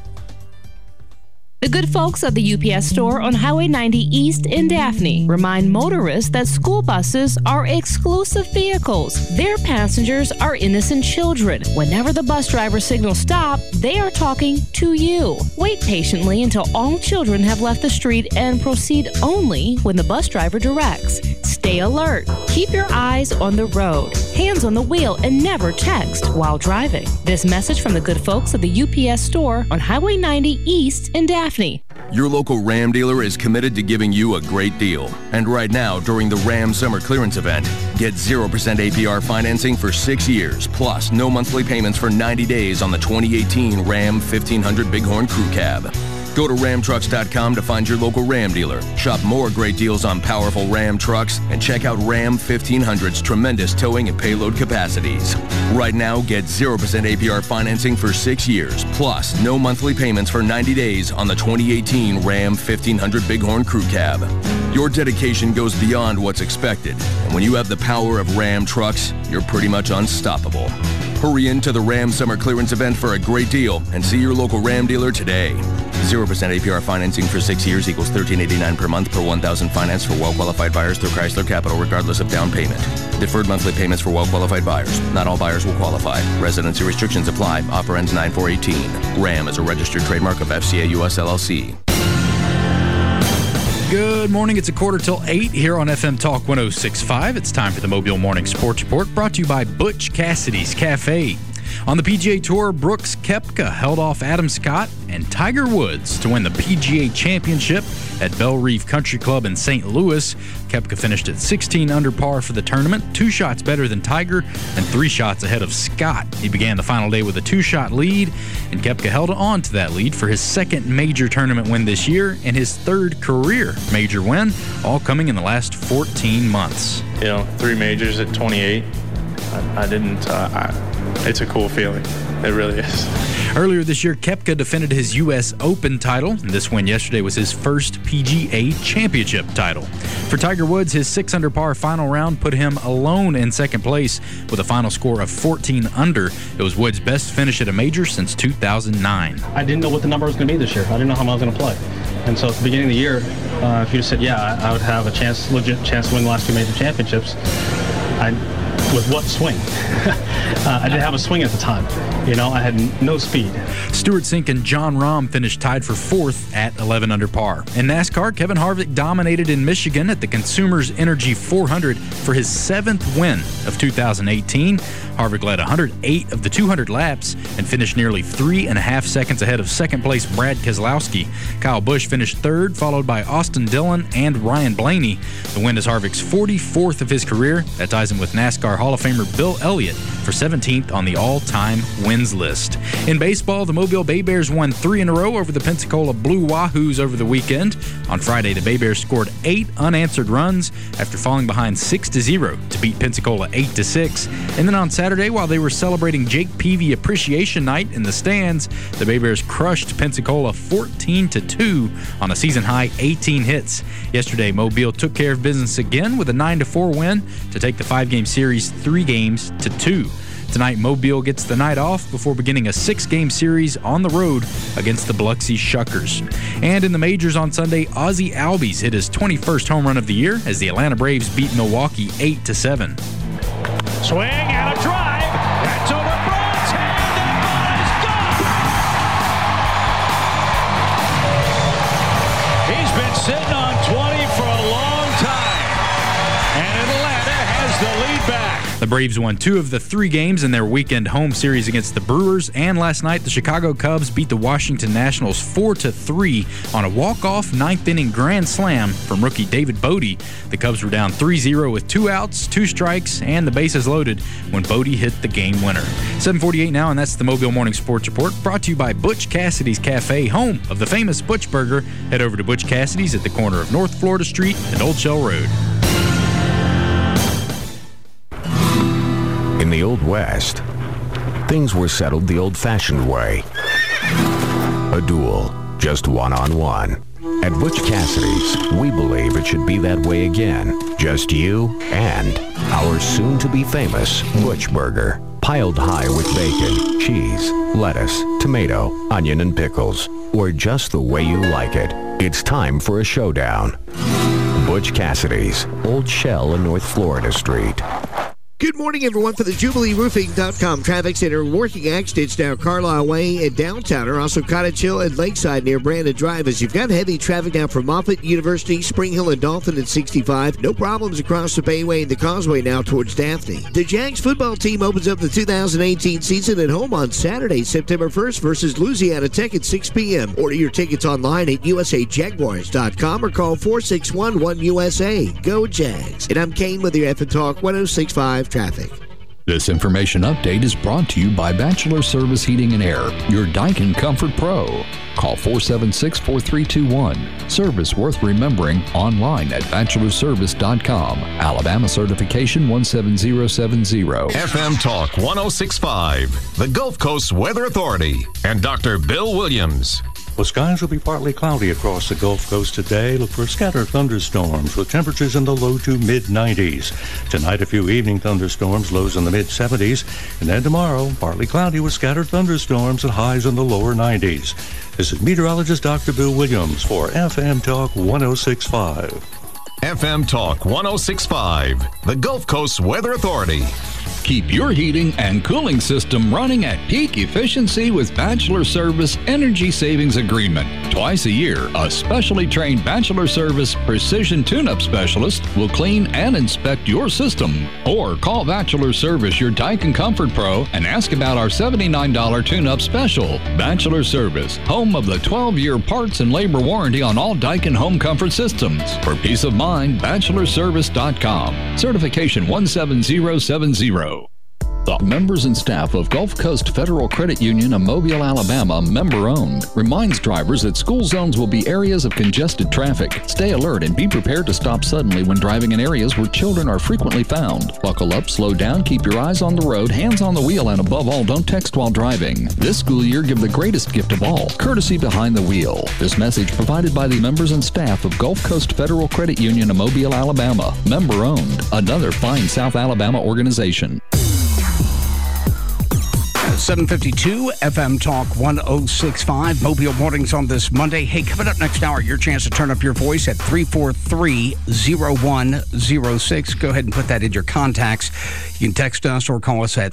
The good folks at the UPS store on Highway 90 East in Daphne remind motorists that school buses are exclusive vehicles. Their passengers are innocent children. Whenever the bus driver signals stop, they are talking to you. Wait patiently until all children have left the street and proceed only when the bus driver directs. Stay alert. Keep your eyes on the road, hands on the wheel, and never text while driving. This message from the good folks at the UPS store on Highway 90 East in Daphne. Your local Ram dealer is committed to giving you a great deal. And right now, during the Ram Summer Clearance Event, get 0% APR financing for 6 years, plus no monthly payments for 90 days on the 2018 Ram 1500 Bighorn Crew Cab. Go to ramtrucks.com to find your local Ram dealer. Shop more great deals on powerful Ram trucks and check out Ram 1500's tremendous towing and payload capacities. Right now, get 0% APR financing for 6 years, plus no monthly payments for 90 days on the 2018 Ram 1500 Bighorn Crew Cab. Your dedication goes beyond what's expected, and when you have the power of Ram trucks, you're pretty much unstoppable. Hurry into the Ram Summer Clearance event for a great deal and see your local Ram dealer today. 0% APR financing for 6 years equals $13.89 per month per 1,000 finance for well-qualified buyers through Chrysler Capital regardless of down payment. Deferred monthly payments for well-qualified buyers. Not all buyers will qualify. Residency restrictions apply. Offer ends 9/4/18. Ram is a registered trademark of FCA US LLC. Good morning. It's 7:45 here on FM Talk 106.5. It's time for the Mobile Morning Sports Report, brought to you by Butch Cassidy's Cafe. On the PGA Tour, Brooks Koepka held off Adam Scott and Tiger Woods to win the PGA Championship at Belle Reve Country Club in St. Louis. Koepka finished at 16 under par for the tournament, 2 shots better than Tiger and 3 shots ahead of Scott. He began the final day with a 2-shot lead, and Koepka held on to that lead for his second major tournament win this year and his 3rd career major win, all coming in the last 14 months. 3 majors at 28. It's a cool feeling. It really is. Earlier this year, Koepka defended his U.S. Open title, and this win yesterday was his first PGA Championship title. For Tiger Woods, his 6 under par final round put him alone in second place with a final score of 14 under. It was Woods' best finish at a major since 2009. I didn't know what the number was going to be this year. I didn't know how I was going to play. And so at the beginning of the year, if you said, I would have a legit chance to win the last 2 major championships, with what swing? I didn't have a swing at the time. I had no speed. Stuart Sink and John Rahm finished tied for 4th at 11 under par. In NASCAR, Kevin Harvick dominated in Michigan at the Consumers Energy 400 for his 7th win of 2018. Harvick led 108 of the 200 laps and finished nearly 3.5 seconds ahead of second-place Brad Keselowski. Kyle Busch finished 3rd, followed by Austin Dillon and Ryan Blaney. The win is Harvick's 44th of his career. That ties him with NASCAR Hall of Famer Bill Elliott for 17th on the all-time wins list. In baseball, the Mobile Bay Bears won 3 in a row over the Pensacola Blue Wahoos over the weekend. On Friday, the Bay Bears scored 8 unanswered runs after falling behind 6-0 to beat Pensacola 8-6. And then on Saturday, while they were celebrating Jake Peavy Appreciation Night in the stands, the Bay Bears crushed Pensacola 14-2 on a season-high 18 hits. Yesterday, Mobile took care of business again with a 9-4 win to take the 5-game series 3-2. Tonight, Mobile gets the night off before beginning a 6-game series on the road against the Biloxi Shuckers. And in the majors on Sunday, Ozzie Albies hit his 21st home run of the year as the Atlanta Braves beat Milwaukee 8-7. Swing and a drive. That's over Brown's head. That ball is gone. He's been sitting on 20 for a long time. And Atlanta has the lead back. The Braves won 2 of the 3 games in their weekend home series against the Brewers, and last night the Chicago Cubs beat the Washington Nationals 4-3 on a walk-off 9th-inning grand slam from rookie David Bodie. The Cubs were down 3-0 with 2 outs, 2 strikes, and the bases loaded when Bodie hit the game winner. 7:48 now, and that's the Mobile Morning Sports Report, brought to you by Butch Cassidy's Cafe, home of the famous Butch Burger. Head over to Butch Cassidy's at the corner of North Florida Street and Old Shell Road. In the Old West, things were settled the old-fashioned way. A duel, just one-on-one. At Butch Cassidy's, we believe it should be that way again. Just you and our soon-to-be famous Butch Burger. Piled high with bacon, cheese, lettuce, tomato, onion, and pickles. Or just the way you like it. It's time for a showdown. Butch Cassidy's, Old Shell and North Florida Street. Good morning, everyone. For the JubileeRoofing.com Traffic Center, working accidents down Carlisle Way and Downtowner, also Cottage Hill and Lakeside near Brandon Drive. As you've got heavy traffic now from Moffett, University, Spring Hill, and Dolphin at 65. No problems across the Bayway and the Causeway now towards Daphne. The Jags football team opens up the 2018 season at home on Saturday, September 1st versus Louisiana Tech at 6 p.m. Order your tickets online at usajaguars.com or call 461-1USA. Go Jags. And I'm Kane with your FM Talk 106.5 Traffic. This information update is brought to you by Bachelor Service Heating and Air, your Daikin Comfort Pro. Call 476-4321. Service worth remembering online at bachelorservice.com. Alabama certification 17070. FM Talk 106.5, the Gulf Coast Weather Authority, and Dr. Bill Williams. Well, skies will be partly cloudy across the Gulf Coast today. Look for scattered thunderstorms with temperatures in the low to mid-90s. Tonight, a few evening thunderstorms, lows in the mid-70s. And then tomorrow, partly cloudy with scattered thunderstorms and highs in the lower 90s. This is meteorologist Dr. Bill Williams for FM Talk 106.5. FM Talk 106.5, the Gulf Coast Weather Authority. Keep your heating and cooling system running at peak efficiency with Bachelor Service Energy Savings Agreement. Twice a year, a specially trained Bachelor Service Precision Tune-Up Specialist will clean and inspect your system. Or call Bachelor Service, your Daikin Comfort Pro, and ask about our $79 tune-up special. Bachelor Service, home of the 12-year parts and labor warranty on all Daikin home comfort systems. For peace of mind, bachelorservice.com. Certification 17070. The members and staff of Gulf Coast Federal Credit Union of Mobile, Alabama, member-owned, reminds drivers that school zones will be areas of congested traffic. Stay alert and be prepared to stop suddenly when driving in areas where children are frequently found. Buckle up, slow down, keep your eyes on the road, hands on the wheel, and above all, don't text while driving. This school year, give the greatest gift of all, courtesy behind the wheel. This message provided by the members and staff of Gulf Coast Federal Credit Union of Mobile, Alabama, member-owned, another fine South Alabama organization. 752 FM Talk 106.5, Mobile Mornings on this Monday. Hey, coming up next hour, your chance to turn up your voice at 343-0106. Go ahead and put that in your contacts. You can text us or call us at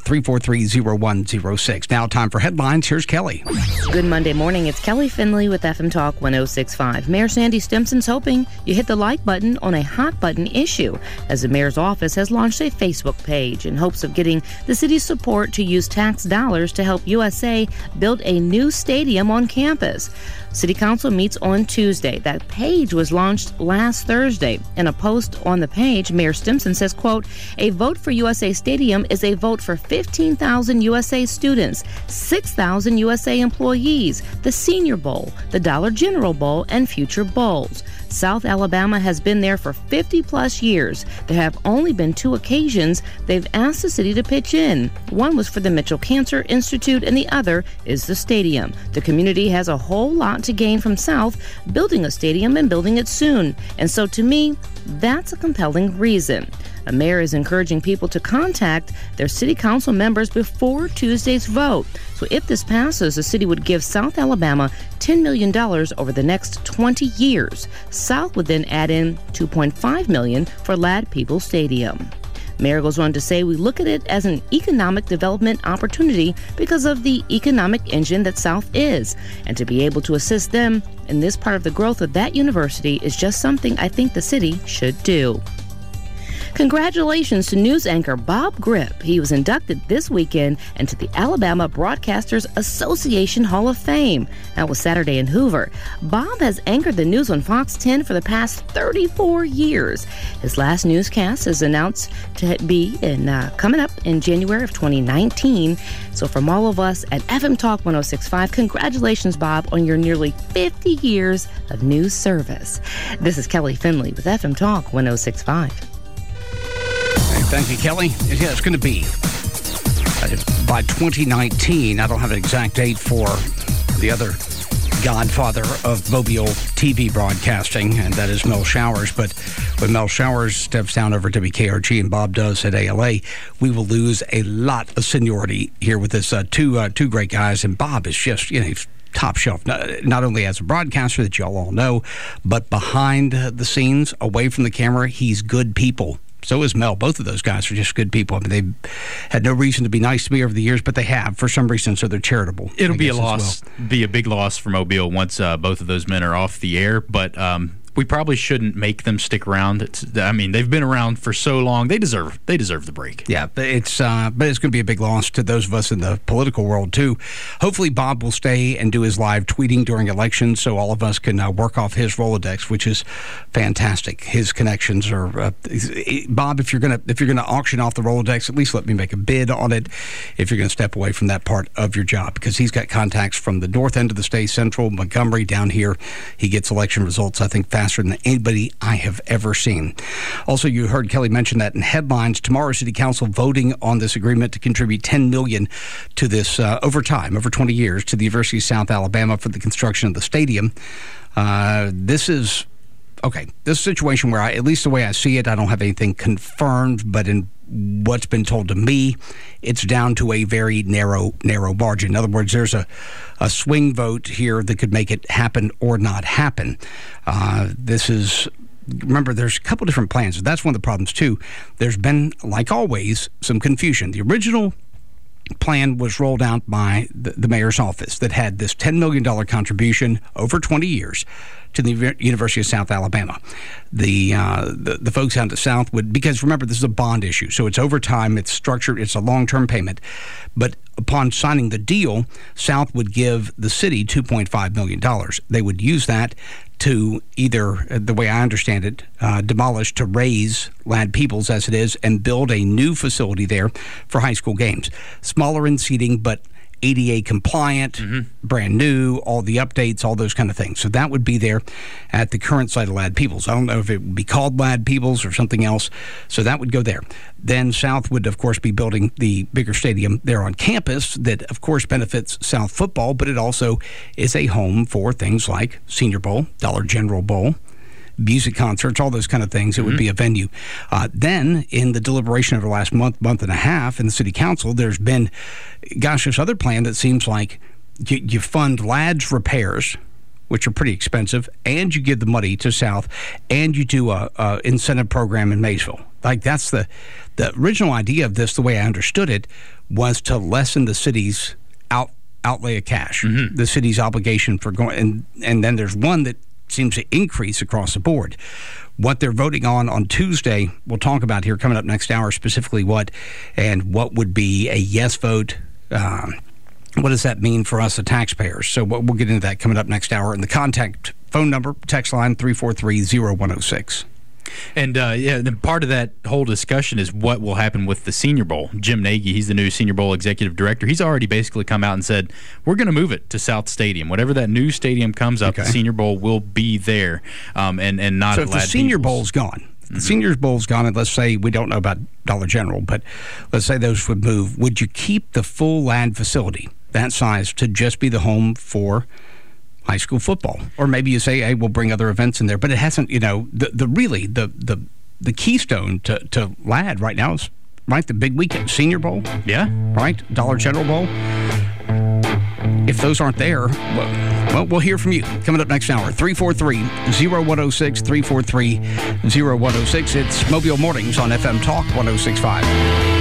343-0106. Now, time for headlines. Here's Kelly. Good Monday morning. It's Kelly Finley with FM Talk 106.5. Mayor Sandy Stimpson's hoping you hit the like button on a hot button issue, as the mayor's office has launched a Facebook page in hopes of getting the city's support to use tax dollars to help USA build a new stadium on campus. City Council meets on Tuesday. That page was launched last Thursday. In a post on the page, Mayor Stimpson says, quote, "A vote for USA Stadium is a vote for 15,000 USA students, 6,000 USA employees, the Senior Bowl, the Dollar General Bowl, and future bowls. South Alabama has been there for 50-plus years. There have only been 2 occasions they've asked the city to pitch in. One was for the Mitchell Cancer Institute, and the other is the stadium. The community has a whole lot to gain from South building a stadium and building it soon. And so to me, that's a compelling reason." A mayor is encouraging people to contact their city council members before Tuesday's vote. So if this passes, the city would give South Alabama $10 million over the next 20 years. South would then add in $2.5 million for Ladd-Peebles Stadium. Mayor goes on to say, "We look at it as an economic development opportunity because of the economic engine that South is. And to be able to assist them in this part of the growth of that university is just something I think the city should do." Congratulations to news anchor Bob Grip. He was inducted this weekend into the Alabama Broadcasters Association Hall of Fame. That was Saturday in Hoover. Bob has anchored the news on Fox 10 for the past 34 years. His last newscast is announced to be coming up in January of 2019. So from all of us at FM Talk 106.5, congratulations, Bob, on your nearly 50 years of news service. This is Kelly Finley with FM Talk 106.5. Thank you, Kelly. Yeah, it's going to be by 2019. I don't have an exact date for the other godfather of Mobile TV broadcasting, and that is Mel Showers. But when Mel Showers steps down over WKRG and Bob does at ALA, we will lose a lot of seniority here with this two great guys. And Bob is just, he's top shelf, not only as a broadcaster that y'all all know, but behind the scenes, away from the camera, he's good people. So is Mel. Both of those guys are just good people. I mean, they've had no reason to be nice to me over the years, but they have for some reason, so they're charitable. It'll be a loss, be a big loss for Mobile once both of those men are off the air, but we probably shouldn't make them stick around. They've been around for so long. They deserve the break. Yeah, but it's going to be a big loss to those of us in the political world, too. Hopefully, Bob will stay and do his live tweeting during elections so all of us can work off his Rolodex, which is fantastic. His connections are... Bob, if you're going to auction off the Rolodex, at least let me make a bid on it if you're going to step away from that part of your job, because he's got contacts from the north end of the state, central, Montgomery, down here. He gets election results, I think, faster faster than anybody I have ever seen. Also, you heard Kelly mention that in headlines. Tomorrow, City Council voting on this agreement to contribute $10 million to this over 20 years, to the University of South Alabama for the construction of the stadium. This is a situation where, at least the way I see it, I don't have anything confirmed, but in what's been told to me, it's down to a very narrow margin. In other words, there's a swing vote here that could make it happen or not happen. Remember, there's a couple different plans. That's one of the problems, too. There's been, like always, some confusion. The original plan was rolled out by the mayor's office that had this $10 million contribution over 20 years to the University of South Alabama. The folks out at South would, because remember, this is a bond issue, so it's over time, it's structured, it's a long-term payment. But upon signing the deal, South would give the city $2.5 million. They would use that to either, the way I understand it, demolish to raise Ladd-Peebles as it is and build a new facility there for high school games. Smaller in seating, but ADA compliant, brand new, all the updates, all those kind of things. So that would be there at the current site of Ladd-Peebles. I don't know if it would be called Ladd-Peebles or something else. So that would go there. Then South would, of course, be building the bigger stadium there on campus that, of course, benefits South football, but it also is a home for things like Senior Bowl, Dollar General Bowl, music concerts, all those kind of things. It would be a venue. Then, in the deliberation over the last month and a half in the city council, there's been, this other plan that seems like you fund Ladd's repairs, which are pretty expensive, and you give the money to South, and you do a incentive program in Maysville. Like, that's the original idea of this, the way I understood it, was to lessen the city's outlay of cash, the city's obligation for going, and then there's one that seems to increase across the board. What they're voting on Tuesday, we'll talk about here coming up next hour, specifically what would be a yes vote. What does that mean for us, the taxpayers? So we'll get into that coming up next hour. And the contact phone number, text line 343-0106. And then part of that whole discussion is what will happen with the Senior Bowl. Jim Nagy, he's the new Senior Bowl executive director. He's already basically come out and said, we're going to move it to South Stadium. Whatever that new stadium comes up, the Senior Bowl will be there and not so at if the Senior Bowl's gone, the Senior Bowl's gone, and let's say we don't know about Dollar General, but let's say those would move, would you keep the full Ladd facility, that size, to just be the home for high school football? Or maybe you say, hey, we'll bring other events in there. But it hasn't, the keystone to Ladd right now is, right, the big weekend, Senior Bowl. Yeah. Right? Dollar General Bowl. If those aren't there, well, we'll hear from you coming up next hour. 343-0106, 343-0106. It's Mobile Mornings on FM Talk 106.5.